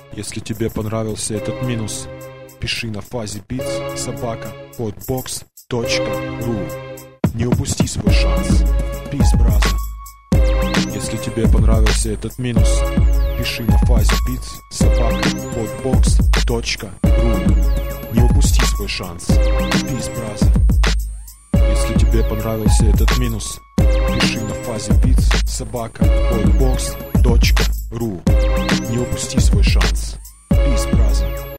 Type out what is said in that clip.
Если тебе понравился этот минус, пиши на fazybeats@podbox.ru. Не упусти свой шанс. Peace, brother. Если тебе понравился этот минус, пиши на fazybeats@podbox.ru. Не упусти свой шанс. Peace, brother. Если тебе понравился этот минус, пиши на fazybeats@podbox.ru. Не упусти свой шанс. Peace, brother.